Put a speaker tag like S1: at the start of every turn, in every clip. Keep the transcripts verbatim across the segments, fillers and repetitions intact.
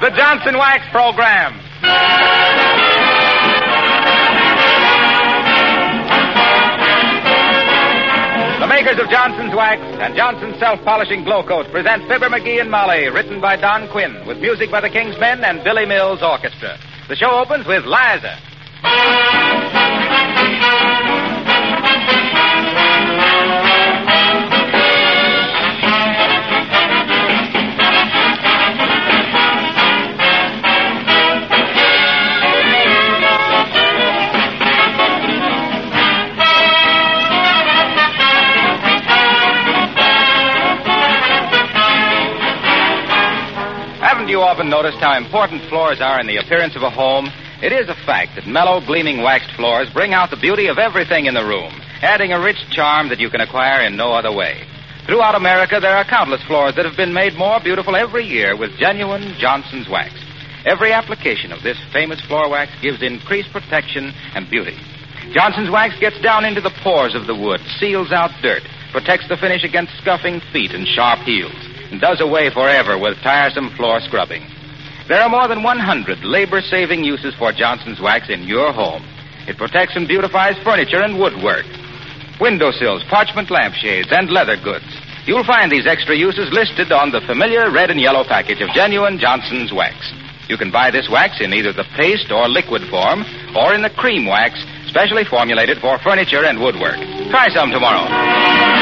S1: the Johnson Wax Program. The makers of Johnson's Wax and Johnson's Self-Polishing Glow Coat present Fibber McGee and Molly, written by Don Quinn, with music by the King's Men and Billy Mills Orchestra. The show opens with Liza. Haven't you often noticed how important floors are in the appearance of a home? It is a fact that mellow, gleaming waxed floors bring out the beauty of everything in the room, adding a rich charm that you can acquire in no other way. Throughout America, there are countless floors that have been made more beautiful every year with genuine Johnson's Wax. Every application of this famous floor wax gives increased protection and beauty. Johnson's Wax gets down into the pores of the wood, seals out dirt, protects the finish against scuffing feet and sharp heels, and does away forever with tiresome floor scrubbing. There are more than one hundred labor-saving uses for Johnson's Wax in your home. It protects and beautifies furniture and woodwork, windowsills, parchment lampshades, and leather goods. You'll find these extra uses listed on the familiar red and yellow package of genuine Johnson's Wax. You can buy this wax in either the paste or liquid form, or in the cream wax, specially formulated for furniture and woodwork. Try some tomorrow.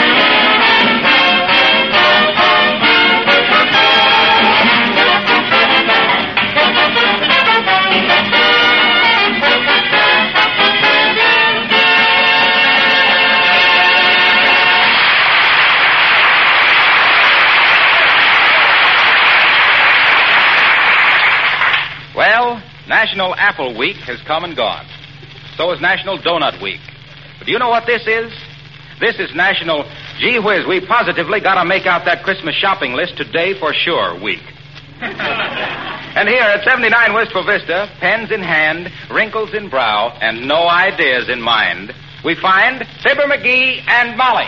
S1: Well, National Apple Week has come and gone. So is National Donut Week. But do you know what this is? This is National Gee Whiz, we positively got to make out that Christmas shopping list today for sure week. And here at seventy-nine Wistful Vista, pens in hand, wrinkles in brow, and no ideas in mind, we find Fibber McGee and Molly.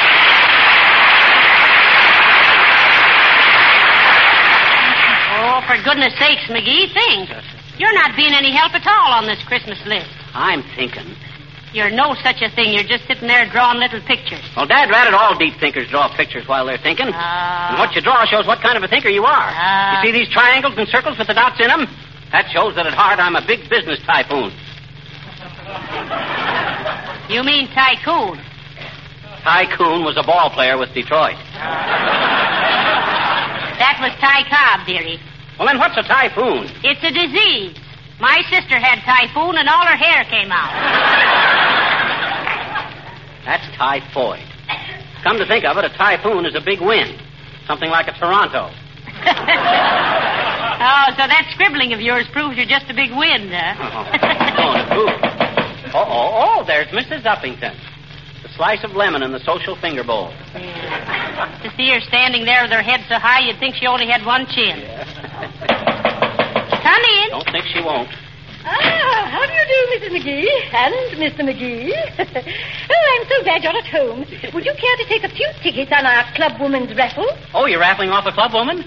S2: Oh, for goodness sakes, McGee, think. You're not being any help at all on this Christmas list.
S3: I'm thinking.
S2: You're no such a thing. You're just sitting there drawing little pictures.
S3: Well, Dad ratted all deep thinkers draw pictures while they're thinking.
S2: Uh,
S3: and what you draw shows what kind of a thinker you are.
S2: Uh,
S3: you see these triangles and circles with the dots in them? That shows that at heart I'm a big business tycoon.
S2: You mean tycoon?
S3: Tycoon was a ball player with Detroit.
S2: That was Ty Cobb, dearie.
S3: Well, then what's a typhoon?
S2: It's a disease. My sister had typhoon and all her hair came out.
S3: That's typhoid. Come to think of it, a typhoon is a big wind. Something like a Toronto.
S2: Oh, so that scribbling of yours proves you're just a big wind, huh?
S3: Oh, oh, oh, oh, oh, there's Missus Uppington. The slice of lemon in the social finger bowl.
S2: Yeah. To see her standing there with her head so high, you'd think she only had one chin.
S3: Yeah.
S2: Come in.
S3: Don't think she won't.
S4: Ah, how do you do, Missus McGee? And Mister McGee? Oh, I'm so glad you're at home. Would you care to take a few tickets on our Club Woman's raffle?
S3: Oh, you're raffling off a club woman?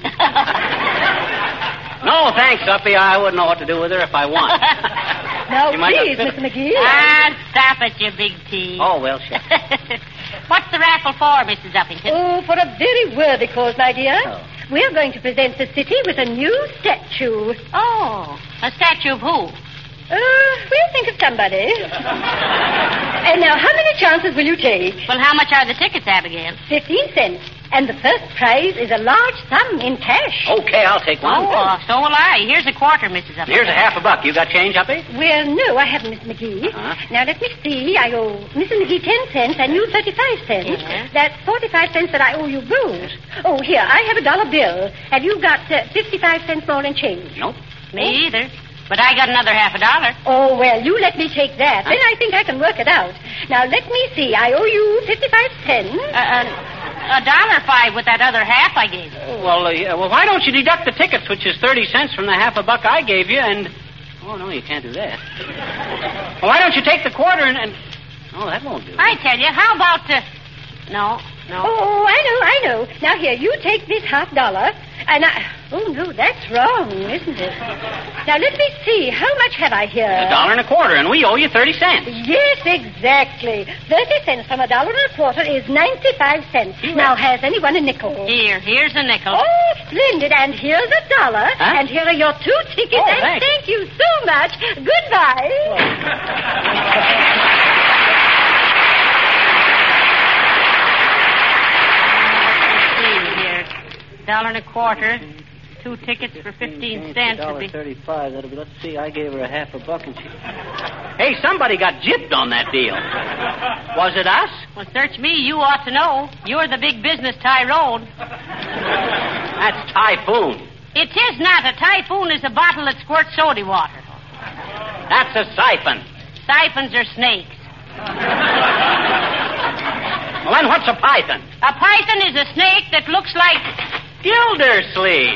S3: No, thanks, Uppy. I wouldn't know what to do with her if I won.
S4: Now,
S3: You might
S4: please,
S3: not-
S4: Mister McGee.
S2: Ah, stop it, you big T.
S3: Oh, well, sure.
S2: What's the raffle for, Missus Uppington?
S4: Oh, for a very worthy cause, my dear.
S3: Oh.
S4: We're going to present the city with a new statue.
S2: Oh, a statue of who?
S4: Uh, we'll think of somebody. And now, how many chances will you take?
S2: Well, how much are the tickets, Abigail?
S4: Fifteen cents. And the first prize is a large sum in cash.
S3: Okay, I'll take one.
S2: Oh, so will I. Here's a quarter, Missus Uppington.
S3: Here's a half a buck. You got change, Uppy?
S4: Well, no, I haven't, Miss McGee.
S3: Uh-huh.
S4: Now, let me see. I owe Missus McGee ten cents and you thirty-five cents.
S2: Yeah.
S4: That's forty-five cents that I owe you both. Oh, here, I have a dollar bill. Have you got uh, fifty-five cents more in change?
S3: Nope.
S2: Me either. But I got another half a dollar.
S4: Oh, well, you let me take that. Then I think I can work it out. Now, let me see. I owe you fifty-five cents.
S2: Uh, uh, a dollar five with that other half I gave you.
S3: Well, uh, yeah, well, why don't you deduct the tickets, which is thirty cents from the half a buck I gave you, and... Oh, no, you can't do that. Well, why don't you take the quarter and... and... Oh, that won't do.
S2: I tell you, how about... Uh... No, no.
S4: Oh, I know, I know. Now, here, you take this half dollar, and I... Oh, no, that's wrong, isn't it? Now, let me see. How much have I here?
S3: A dollar and a quarter, and we owe you thirty cents.
S4: Yes, exactly. Thirty cents from a dollar and a quarter is ninety-five cents. Now, has anyone a nickel?
S2: Here, here's a nickel.
S4: Oh, splendid. And here's a dollar.
S3: Huh?
S4: And here are your two tickets.
S3: Oh,
S4: and
S3: thanks.
S4: thank you so much. Goodbye.
S2: Dollar and a quarter. Two tickets for fifteen cents.
S3: Dollar thirty-five. That'll be. Let's see. I gave her a half a buck, and she. Hey, somebody got gypped on that deal. Was it us?
S2: Well, search me. You ought to know. You're the big business Tyrone.
S3: That's Typhoon.
S2: It is not. A typhoon is a bottle that squirts soda water.
S3: That's a siphon.
S2: Siphons are snakes.
S3: Well, then what's a python?
S2: A python is a snake that looks like
S3: Gildersleeve.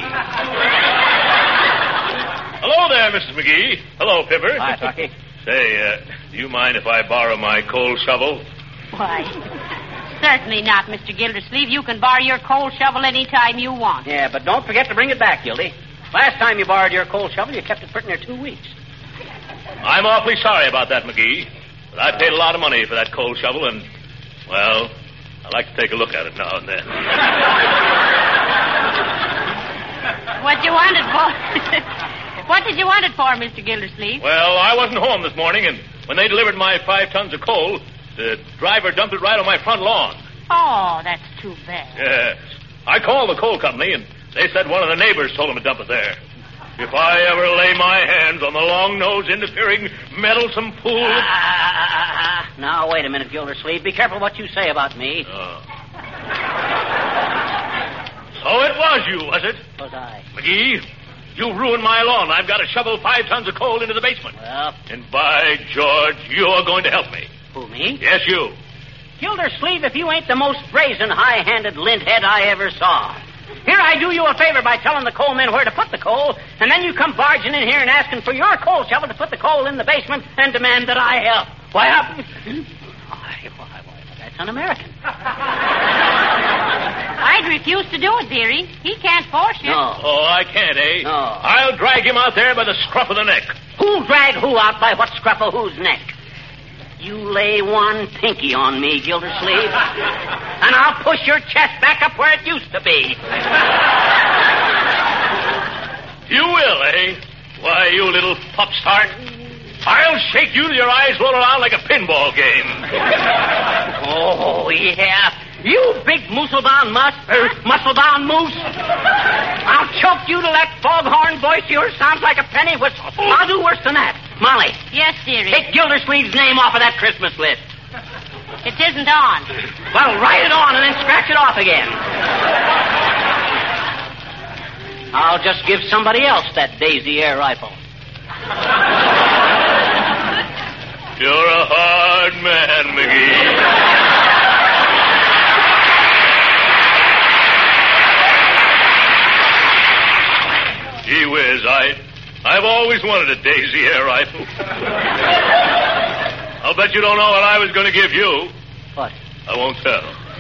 S5: Hello there, Missus McGee. Hello, Pipper.
S3: Hi, Tucky.
S5: Say, uh, do you mind if I borrow my coal shovel?
S2: Why, certainly not, Mister Gildersleeve. You can borrow your coal shovel any time you want.
S3: Yeah, but don't forget to bring it back, Gildy. Last time you borrowed your coal shovel, you kept it put in there two weeks.
S5: I'm awfully sorry about that, McGee. But I paid a lot of money for that coal shovel, and, well, I like to take a look at it now and then.
S2: What you want it for? What did you want it for, Mister Gildersleeve?
S5: Well, I wasn't home this morning, and when they delivered my five tons of coal, the driver dumped it right on my front lawn.
S2: Oh, that's too bad.
S5: Yes. I called the coal company, and they said one of the neighbors told them to dump it there. If I ever lay my hands on the long-nosed, interfering, meddlesome fool...
S3: Ah, now, wait a minute, Gildersleeve. Be careful what you say about me.
S5: Oh. So it was you, was it?
S3: Was I?
S5: McGee, you ruined my lawn. I've got to shovel five tons of coal into the basement.
S3: Well...
S5: And by George, you're going to help me.
S3: Who, me?
S5: Yes, you.
S3: Gildersleeve, if you ain't the most brazen, high-handed linthead I ever saw. Here I do you a favor by telling the coal men where to put the coal, and then you come barging in here and asking for your coal shovel to put the coal in the basement and demand that I help. Why, I... why, why, why, that's un-American.
S2: I'd refuse to do it, dearie. He can't force you.
S3: No.
S5: Oh, I can't, eh?
S3: No.
S5: I'll drag him out there by the scruff of the neck.
S3: Who'll drag who out by what scruff of whose neck? You lay one pinky on me, Gildersleeve, and I'll push your chest back up where it used to be.
S5: You will, eh? Why, you little pupstart. I'll shake you till your eyes roll around like a pinball game.
S3: Oh, yeah. You big muscle-bound mus- er, muscle-bound moose. I'll choke you till that foghorn voice of yours sounds like a penny whistle. I'll do worse than that. Molly.
S2: Yes, dearie.
S3: Take Gildersleeve's name off of that Christmas list.
S2: It isn't on.
S3: Well, write it on and then scratch it off again. I'll just give somebody else that Daisy air rifle.
S5: You're a hard man, McGee. Gee whiz, I, I've always wanted a Daisy air rifle. I'll bet you don't know what I was going to give you.
S3: What?
S5: I won't tell.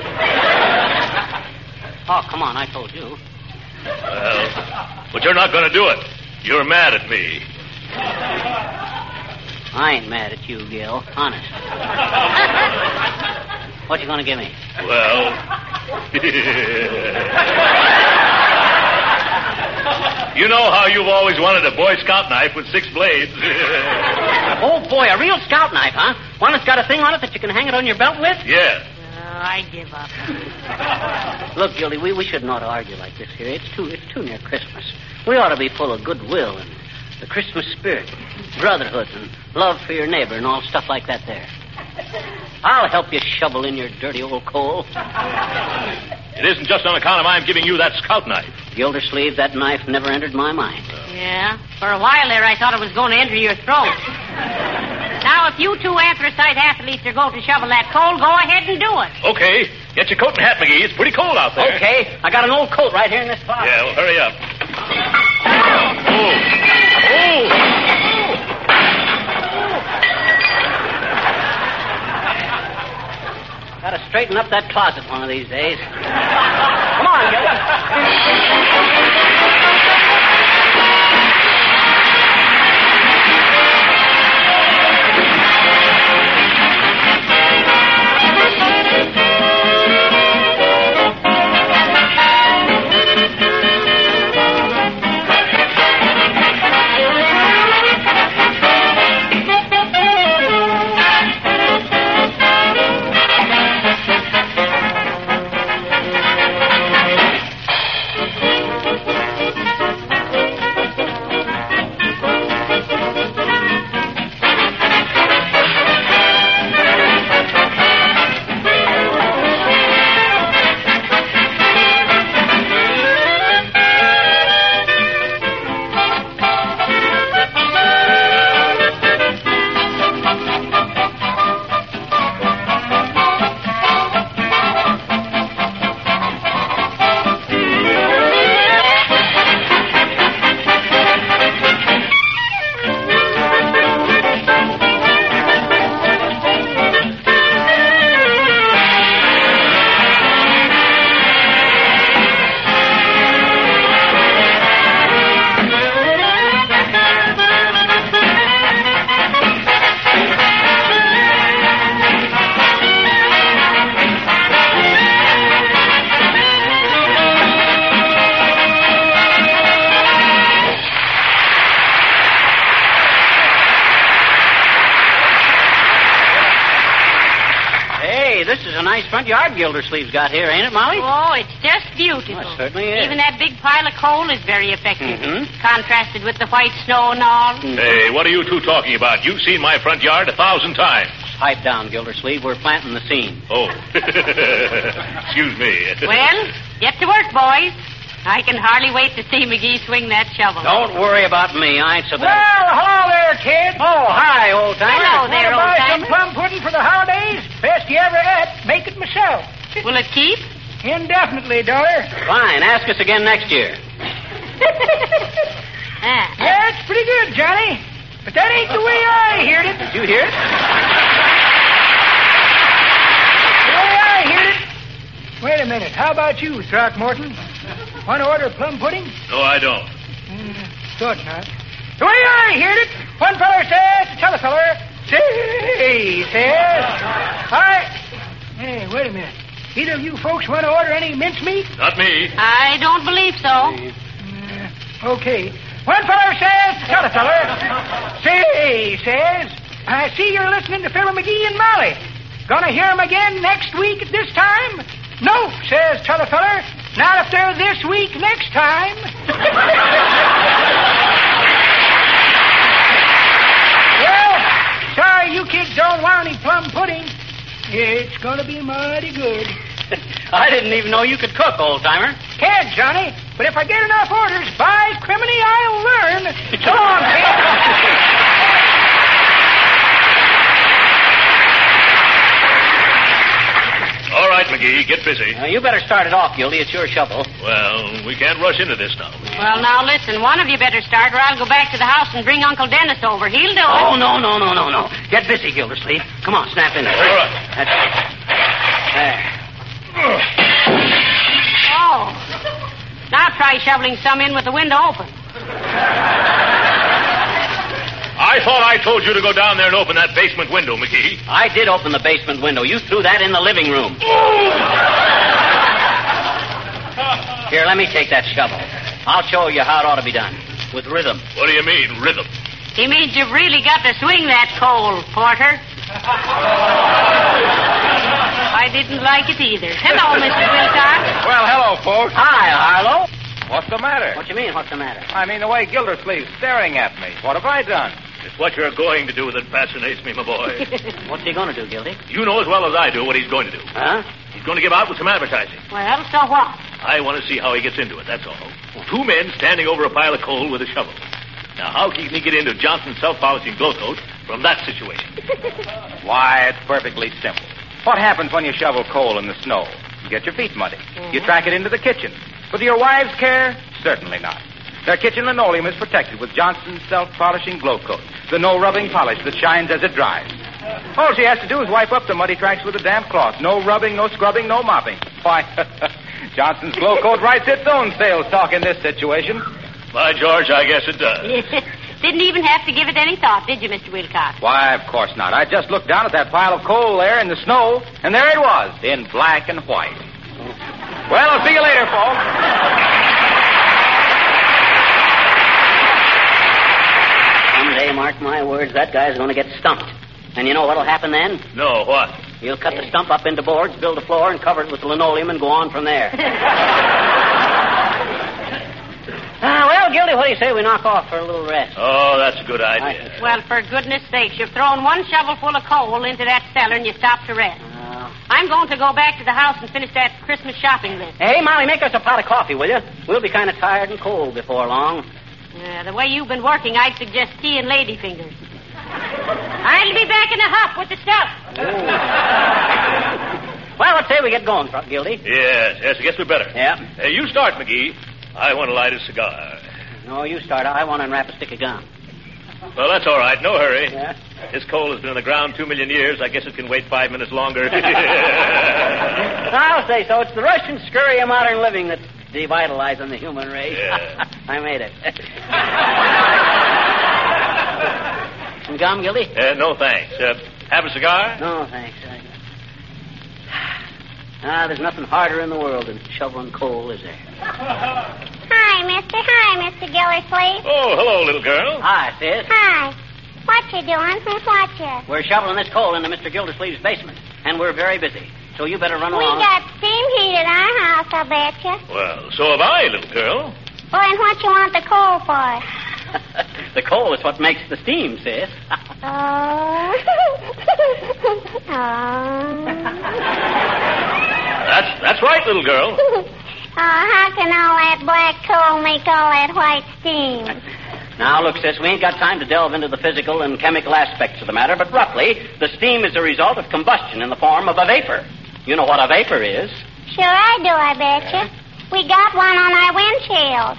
S3: Oh, come on, I told you.
S5: Well, but you're not going to do it. You're mad at me.
S3: I ain't mad at you, Gil. Honest. What you going to give me?
S5: Well... You know how you've always wanted a Boy Scout knife with six blades.
S3: Oh, boy, a real scout knife, huh? One that's got a thing on it that you can hang it on your belt with?
S5: Yeah.
S2: Oh, I give up.
S3: Look, Gildy, we, we shouldn't ought to argue like this here. It's too, it's too near Christmas. We ought to be full of goodwill and the Christmas spirit, brotherhood and love for your neighbor and all stuff like that there. I'll help you shovel in your dirty old coal.
S5: It isn't just on account of I'm giving you that scout knife.
S3: Gildersleeve, that knife never entered my mind.
S2: Yeah? For a while there, I thought it was going to enter your throat. Now, if you two anthracite athletes are going to shovel that coal, go ahead and do it.
S5: Okay. Get your coat and hat, McGee. It's pretty cold out there.
S3: Okay. I got an old coat right here in this closet.
S5: Yeah, well, hurry up. Oh. Oh.
S3: Got to straighten up that closet one of these days. Come on, Gildy. nice front yard Gildersleeve's got here, ain't it, Molly?
S2: Oh, it's just beautiful.
S3: Well, it certainly is.
S2: Even that big pile of coal is very effective.
S3: Mhm.
S2: Contrasted with the white snow and all.
S5: Hey, what are you two talking about? You've seen my front yard a thousand times.
S3: Pipe down, Gildersleeve. We're planting the scene.
S5: Oh. Excuse me.
S2: Well, get to work, boys. I can hardly wait to see McGee swing that shovel.
S3: Don't worry about me. I ain't so
S6: Well,
S3: bad.
S6: hello there, kid.
S3: Oh, hi, old timer.
S2: Hello there,
S6: Want to buy
S2: old-timer.
S6: some plum pudding for the holidays? Best you ever ate. Make it myself.
S2: Will it keep?
S6: Indefinitely, daughter.
S3: Fine. Ask us again next year.
S2: Ah.
S6: Yeah, it's pretty good, Johnny. But that ain't the way I heard it.
S3: Did you hear it?
S6: The way I heard it. Wait a minute. How about you, Throckmorton? Want to order plum pudding?
S5: No, I don't.
S6: Mm, thought not. The way I heard it, one feller says to t'other feller, say, says, I... Hey, wait a minute. Either of you folks want to order any mincemeat?
S5: Not me.
S2: I don't believe so.
S6: Uh, okay. One feller says to t'other feller, say, says, I see you're listening to Fibber McGee and Molly. Gonna hear 'em again next week at this time? No, says t'other feller. Not if they're this week next time. Well, sorry you kids don't want any plum pudding. It's gonna be mighty good.
S3: I didn't even know you could cook, old timer.
S6: Can't, Johnny. But if I get enough orders, by criminy, I'll learn. So long, kid.
S5: All right, McGee, get busy.
S3: Now, you better start it off, Gildy. It's your shovel.
S5: Well, we can't rush into this now.
S2: Well, now listen. One of you better start, or I'll go back to the house and bring Uncle Dennis over. He'll do it.
S3: Oh, no, no, no, no, no. Get busy, Gildersleeve. Come on, snap in there.
S5: All right.
S3: That's it. There.
S2: Oh. Now try shoveling some in with the window open.
S5: I thought I told you to go down there and open that basement window, McGee.
S3: I did open the basement window. You threw that in the living room. Here, let me take that shovel. I'll show you how it ought to be done. With rhythm.
S5: What do you mean, rhythm?
S2: He means you've really got to swing that coal, Porter. I didn't like it either. Hello, Mister Wilcox.
S1: Well, hello, folks.
S3: Hi, Harlow.
S1: What's the matter?
S3: What you mean, what's the matter?
S1: I mean, the way Gildersleeve's staring at me. What have I done?
S5: It's what you're going to do that fascinates me, my boy.
S3: What's he going to do, Gildy?
S5: You know as well as I do what he's going to do.
S3: Huh?
S5: He's going to give out with some advertising.
S2: Well, so what?
S5: I want to see how he gets into it, that's all. Two men standing over a pile of coal with a shovel. Now, how can he get into Johnson's self-polishing glow coat from that situation?
S1: Why, it's perfectly simple. What happens when you shovel coal in the snow? You get your feet muddy.
S2: Mm-hmm.
S1: You track it into the kitchen. With your wives' care? Certainly not. Their kitchen linoleum is protected with Johnson's self-polishing glow coat, the no-rubbing polish that shines as it dries. All she has to do is wipe up the muddy tracks with a damp cloth. No rubbing, no scrubbing, no mopping. Why, Johnson's glow coat writes its own sales talk in this situation.
S5: By George, I guess it does.
S2: Didn't even have to give it any thought, did you, Mister Wilcox?
S1: Why, of course not. I just looked down at that pile of coal there in the snow, and there it was, in black and white. Well, I'll see you later, folks.
S3: Someday, mark my words, that guy's going to get stumped. And you know what'll happen then?
S5: No, what?
S3: He'll cut the stump up into boards, build a floor, and cover it with linoleum and go on from there. Ah, well, Gildy, what do you say we knock off for a little rest?
S5: Oh, that's a good idea.
S2: Well, for goodness sakes, you've thrown one shovelful of coal into that cellar and you stop to rest.
S3: Uh,
S2: I'm going to go back to the house and finish that Christmas shopping list.
S3: hey, Molly, make us a pot of coffee, will you? We'll be kind of tired and cold before long.
S2: Uh, the way you've been working, I'd suggest tea and lady fingers. I'll be back in a huff with the stuff.
S3: Well, let's say we get going, Gildy.
S5: Yes, yes, I guess we better.
S3: Yeah.
S5: Hey, you start, McGee. I want to light a cigar.
S3: No, you start. I want to unwrap a stick of gum.
S5: Well, that's all right. No hurry.
S3: Yeah?
S5: This coal has been in the ground two million years. I guess it can wait five minutes longer.
S3: I'll say so. It's the rush and scurry of modern living that's devitalizing the human race.
S5: Yeah.
S3: I made it. Some gum, Gildy?
S5: Uh, no, thanks. Uh, have a cigar?
S3: No, thanks. I... Ah, there's nothing harder in the world than shoveling coal, is there?
S7: Hi, mister. Hi, Mister Gildersleeve.
S5: Oh, hello, little girl.
S3: Hi, sis.
S7: Hi. What you doing? Who's what you?
S3: We're shoveling this coal into Mister Gildersleeve's basement, and we're very busy. So you better run
S7: We
S3: along.
S7: got steam heat at our house, I betcha.
S5: Well, so have I, little girl.
S7: Well, and what you want the coal for?
S3: The coal is what makes the steam, sis.
S7: Oh. Oh.
S5: That's that's right, little girl.
S7: Oh, how can all that black coal make all that white steam?
S3: Now, look, sis, we ain't got time to delve into the physical and chemical aspects of the matter, but roughly, the steam is a result of combustion in the form of a vapor. You know what a vapor is.
S7: Sure I do, I betcha. We got one on our windshield.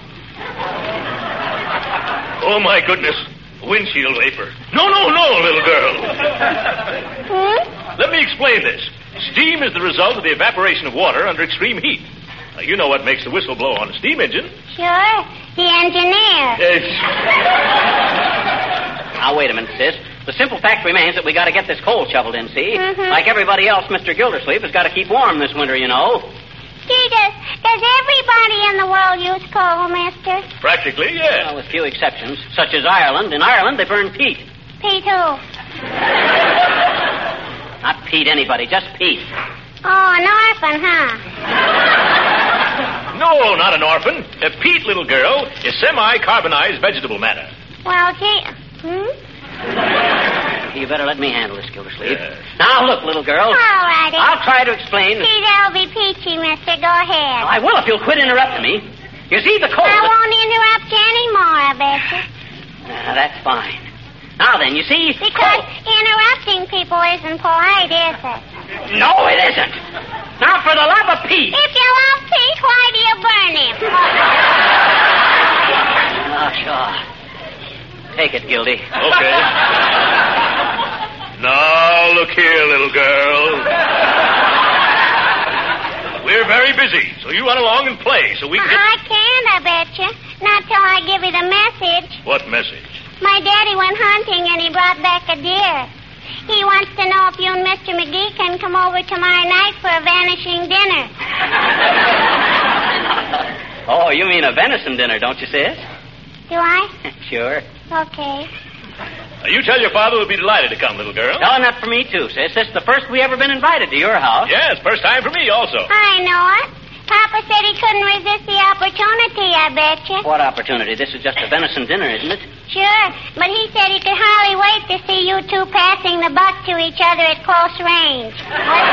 S5: Oh, my goodness. Windshield vapor. No, no, no, little girl.
S7: Hmm?
S5: Let me explain this. Steam is the result of the evaporation of water under extreme heat. Now, you know what makes the whistle blow on a steam engine.
S7: Sure. The engineer.
S5: It's...
S3: Now, wait a minute, sis. The simple fact remains that we got to get this coal shoveled in, see?
S7: Mhm.
S3: Like everybody else, Mister Gildersleeve has got to keep warm this winter, you know.
S7: Gee, does, does everybody in the world use coal, mister?
S5: Practically, yes.
S3: Well, with few exceptions, such as Ireland. In Ireland, they burn peat.
S7: Pete who?
S3: Not peat anybody, just peat.
S7: Oh, an orphan, huh?
S5: No, not an orphan. A peat, little girl, is semi-carbonized vegetable matter.
S7: Well, gee... Hmm?
S3: You better let me handle this, Gildersleeve.
S5: Yes.
S3: Now, look, little girl.
S7: All righty.
S3: I'll try to explain.
S7: Gee, that'll be peachy, mister. Go ahead.
S3: I will if you'll quit interrupting me. You see, the coal...
S7: I won't interrupt you anymore, I betcha.
S3: Uh, that's fine. Now then, you see...
S7: Because
S3: coal-
S7: interrupting people isn't polite, is it?
S3: No, it isn't. Now, for the love of Pete.
S7: If you love Pete, why do you burn him?
S3: Oh, sure. Take it, Gildy.
S5: Okay. Now, look here, little girl. We're very busy, so you run along and play so we can get...
S7: I can't, I betcha. Not till I give you the message.
S5: What message?
S7: My daddy went hunting and he brought back a deer. He wants to know if you and Mister McGee can come over tomorrow night for a vanishing dinner.
S3: Oh, you mean a venison dinner, don't you, sis?
S7: Do I?
S3: Sure.
S7: Okay.
S5: Now, you tell your father we'll be delighted to come, little girl.
S3: Oh, and that for me, too, sis. This is the first we ever been invited to your house.
S5: Yes, first time for me also.
S7: I know it. Papa said he couldn't resist the opportunity, I betcha.
S3: What opportunity? This is just a venison dinner, isn't it?
S7: Sure, but he said he could hardly wait to see you two passing the buck to each other at close range. What's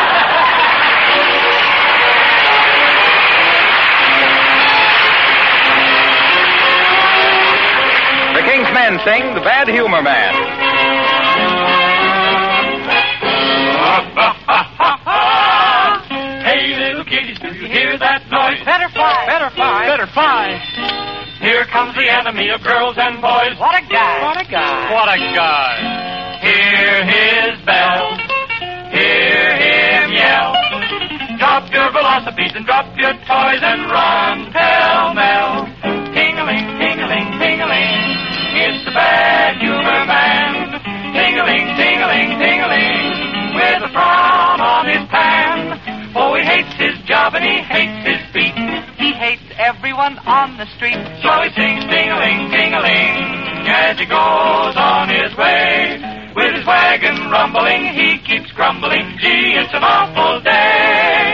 S1: The King's Men sing The Bad Humor Man.
S8: Hey, little kiddies, do you hear that noise?
S6: Better fly. Better fly.
S8: Better fly. Here comes the enemy of girls and boys.
S6: What a guy. What a guy.
S8: What a guy. Hear his bell. Hear him yell. Drop your philosophies and drop your toys and run pell-mell. Ting-a-ling, ting-a-ling, ting-a-ling. It's the Bad Humor Man. Ting-a-ling, ting-a-ling, ting-a-ling. With a frown on his pan. Oh, he hates his job and he hates his beat.
S6: He hates everyone on the street.
S8: So he sings ting-a-ling, ting-a-ling as he goes on his way. With his wagon rumbling, he keeps grumbling. Gee, it's an awful day.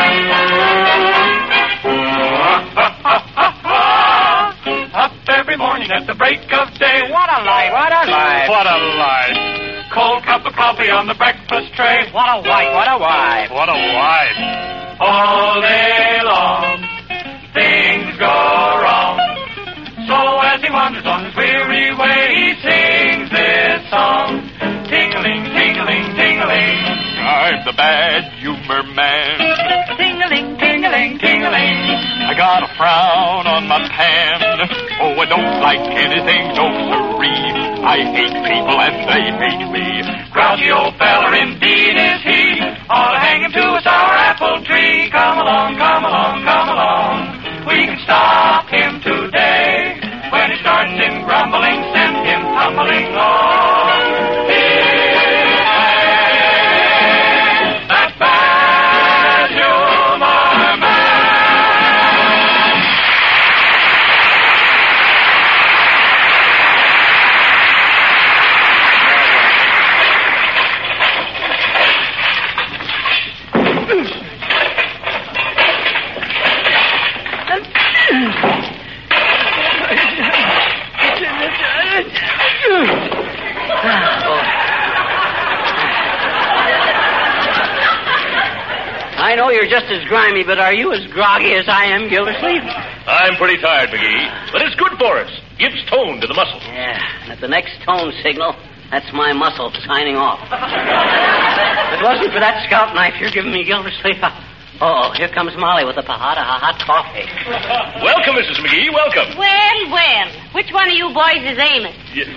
S8: Up every morning at the break of day.
S6: What a life. What a life.
S8: What a life. Cold cup of coffee on the breakfast tray.
S6: What a wife. What a wife.
S8: What a wife. All day long, things go wrong. So as he wanders on his weary way, he sings this song. Ting-a-ling, ting-a-ling, ting-a-ling. I'm the Bad Humor Man.
S6: Ting-a-ling, ting-a-ling,
S8: Ting-a-ling. I got a frown on my pan. Oh, I don't like anything, no siree. I hate people and they hate me. Grouchy old feller indeed is he. Ought to hang him to a sour apple tree. Come along, come along, come along. We can stop him today. When he starts in grumbling, send him tumbling on. His way. That Bad Humor Man.
S3: know you're just as grimy, but are you as groggy as I am, Gildersleeve?
S5: I'm pretty tired, McGee, but it's good for us. Gives tone to the muscles.
S3: Yeah, and at the next tone signal, that's my muscle signing off. If it wasn't for that scalp knife you're giving me, Gildersleeve, I... Oh, here comes Molly with a pahada hot coffee.
S5: Welcome, Missus McGee, welcome.
S2: Well, well. Which one of you boys is Amos?
S5: Yes.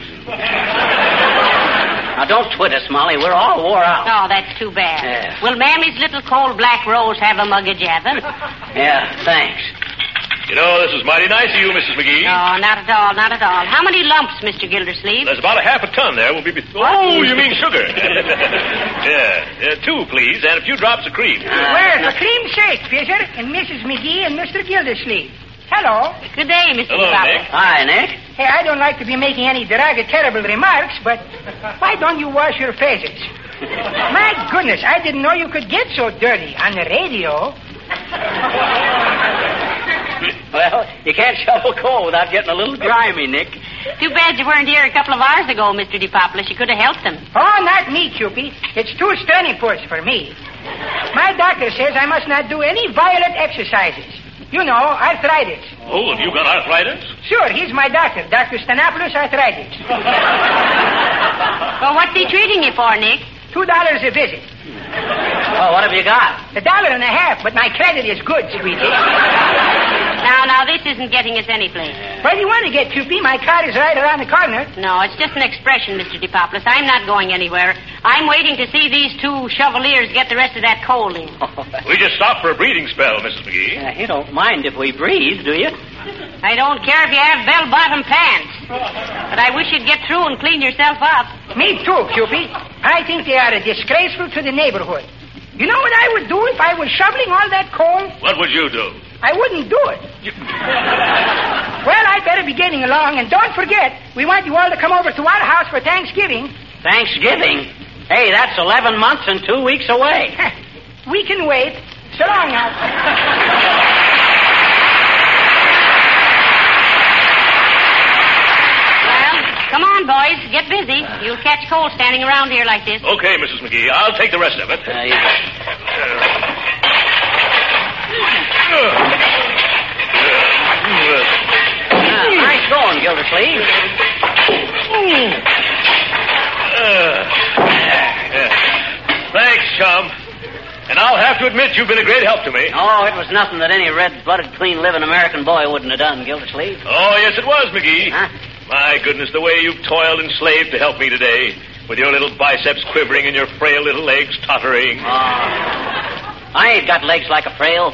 S3: Now, don't twit us, Molly. We're all wore out.
S2: Oh, that's too bad.
S3: Yeah.
S2: Will Mammy's little cold black rose have a mug of javin?
S3: Yeah, thanks.
S5: You know, this is mighty nice of you, Missus McGee.
S2: No, not at all, not at all. How many lumps, Mister Gildersleeve?
S5: There's about a half a ton there. Will be. Oh, you mean sugar? yeah, yeah, two, please, and a few drops of cream.
S3: Uh,
S6: Well, a cream shake, Fisher, and Missus McGee and Mister Gildersleeve. Hello.
S2: Good day, Mister
S5: Hello,
S2: Papa.
S5: Nick.
S3: Hi, Nick.
S6: Hey, I don't like to be making any derogatory remarks, but why don't you wash your faces? My goodness, I didn't know you could get so dirty on the radio.
S3: Well, you can't shovel coal without getting a little grimy, Nick.
S2: Too bad you weren't here a couple of hours ago, Mister DePoplis. You could have helped them.
S6: Oh, not me, Cupid. It's too strenuous for me. My doctor says I must not do any violent exercises. You know, arthritis.
S5: Oh, have you got arthritis?
S6: Sure, he's my doctor, Doctor Stanopoulos Arthritis.
S2: Well, what's he treating you for, Nick?
S6: Two dollars a visit.
S3: Oh, what have you got?
S6: A dollar and a half, but my credit is good, sweetie.
S2: Now, now, this isn't getting us any place.
S6: Where do you want to get, Cupid? My car is right around the corner.
S2: No, it's just an expression, Mister DePoplis. I'm not going anywhere. I'm waiting to see these two chevaliers get the rest of that coal in.
S5: We just stopped for a breathing spell, Missus McGee.
S3: Uh, you don't mind if we breathe, do you?
S2: I don't care if you have bell-bottom pants. But I wish you'd get through and clean yourself up.
S6: Me too, Cupid. I think they are disgraceful to the neighborhood. You know what I would do if I was shoveling all that coal?
S5: What would you do?
S6: I wouldn't do it. Well, I'd better be getting along, and don't forget, we want you all to come over to our house for Thanksgiving.
S3: Thanksgiving? Hey, that's eleven months and two weeks away.
S6: We can wait. So long now.
S2: Come on, boys. Get busy. You'll catch coal standing around here like this.
S5: Okay, Missus McGee, I'll take the rest of it.
S3: Uh, you... Ah, nice going, Gildersleeve.
S5: Uh, thanks, chum. And I'll have to admit you've been a great help to me.
S3: Oh, it was nothing that any red-blooded, clean-living American boy wouldn't have done, Gildersleeve.
S5: Oh, yes, it was, McGee.
S3: Huh?
S5: My goodness, the way you've toiled and slaved to help me today, with your little biceps quivering and your frail little legs tottering.
S3: Oh. I ain't got legs like a frail.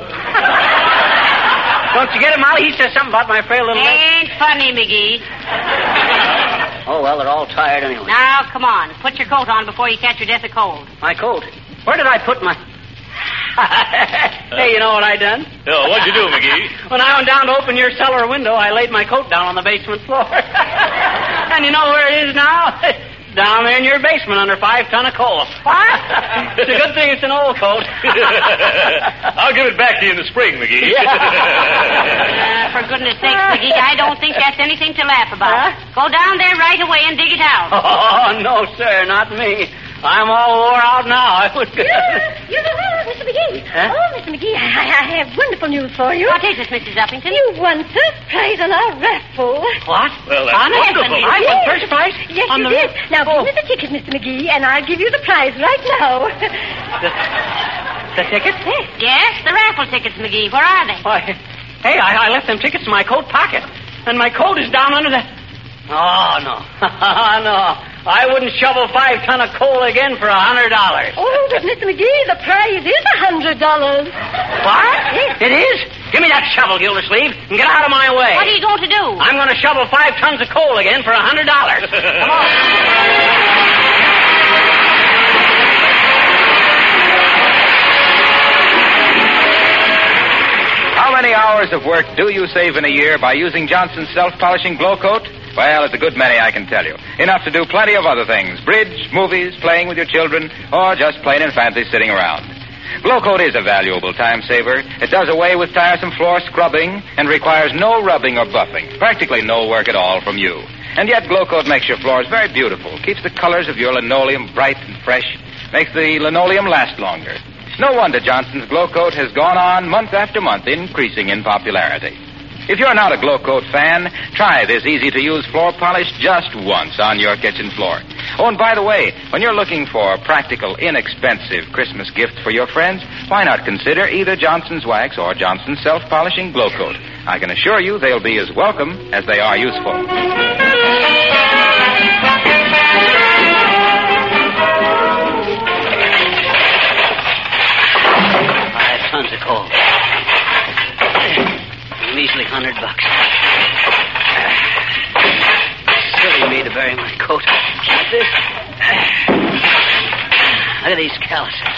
S3: Don't you get it, Molly? He says something about my frail little legs.
S2: Ain't funny, McGee.
S3: Oh, well, they're all tired anyway.
S2: Now, come on. Put your coat on before you catch your death of cold.
S3: My coat? Where did I put my... Hey, you know what I done?
S5: Oh, what'd you do, McGee?
S3: When I went down to open your cellar window, I laid my coat down on the basement floor. And you know where it is now? Down there in your basement under five ton of coal. It's a good thing it's an old coat.
S5: I'll give it back to you in the spring, McGee.
S2: Uh, for goodness sakes, McGee, I don't think that's anything to laugh about.
S3: Huh?
S2: Go down there right away and dig it out.
S3: Oh, no, sir, not me. I'm all wore out now. I would...
S4: You're, you're Mister McGee.
S3: Huh?
S4: Oh, Mister McGee, I, I have wonderful news for you.
S2: What is it, Missus Uppington?
S4: You won first prize on our raffle.
S3: What?
S5: Well, that's
S3: Honest?
S5: wonderful.
S3: I won first prize?
S4: Yes,
S3: on
S4: you
S3: the...
S4: did. Now,
S3: Oh.
S4: give me the ticket, Mister McGee, and I'll give you the prize right now.
S3: The, the ticket?
S2: Yes, the raffle tickets, McGee. Where are they?
S3: Why, hey, I, I left them tickets in my coat pocket, and my coat is down under the... Oh, no. No. I wouldn't shovel five ton of coal again for a hundred dollars.
S4: Oh, but Mister McGee, the prize is a hundred dollars.
S3: What? It is? Give me that shovel, Gildersleeve, and get out of my way.
S2: What are you going to do?
S3: I'm going to shovel five tons of coal again for a hundred dollars. Come on.
S1: How many hours of work do you save in a year by using Johnson's self-polishing glow coat? Well, it's a good many, I can tell you. Enough to do plenty of other things. Bridge, movies, playing with your children, or just plain and fancy sitting around. Glow Coat is a valuable time saver. It does away with tiresome floor scrubbing and requires no rubbing or buffing. Practically no work at all from you. And yet Glow Coat makes your floors very beautiful, keeps the colors of your linoleum bright and fresh, makes the linoleum last longer. No wonder Johnson's Glow Coat has gone on month after month, increasing in popularity. If you're not a Glow Coat fan, try this easy-to-use floor polish just once on your kitchen floor. Oh, and by the way, when you're looking for a practical, inexpensive Christmas gift for your friends, why not consider either Johnson's Wax or Johnson's Self-Polishing Glow Coat? I can assure you they'll be as welcome as they are useful.
S3: Five tons of coal. A measly hundred bucks. Silly me to bury my coat like this. Look at these calluses.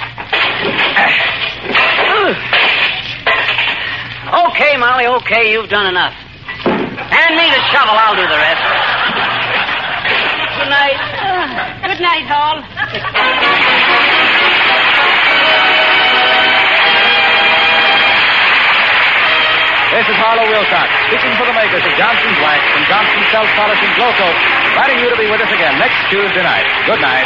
S3: Okay, Molly, okay, you've done enough. Hand me the shovel, I'll do the rest. Good night.
S2: Uh, good night, Hall.
S1: This is Harlow Wilcox, speaking for the makers of Johnson's Wax and Johnson's Self-Polishing Glow Coat, inviting you to be with us again next Tuesday night. Good night.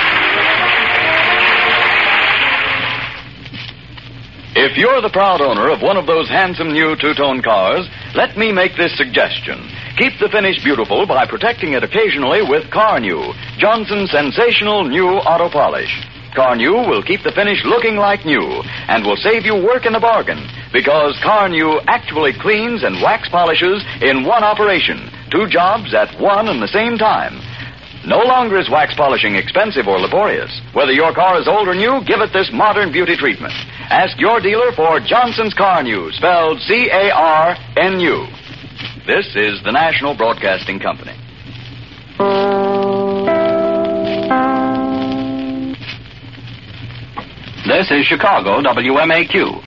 S9: If you're the proud owner of one of those handsome new two-tone cars, let me make this suggestion. Keep the finish beautiful by protecting it occasionally with Car New, Johnson's sensational new auto polish. Car New will keep the finish looking like new and will save you work in the bargain because Car New actually cleans and wax polishes in one operation, two jobs at one and the same time. No longer is wax polishing expensive or laborious. Whether your car is old or new, give it this modern beauty treatment. Ask your dealer for Johnson's Car New, spelled C A R N U. This is the National Broadcasting Company.
S10: This is Chicago W M A Q.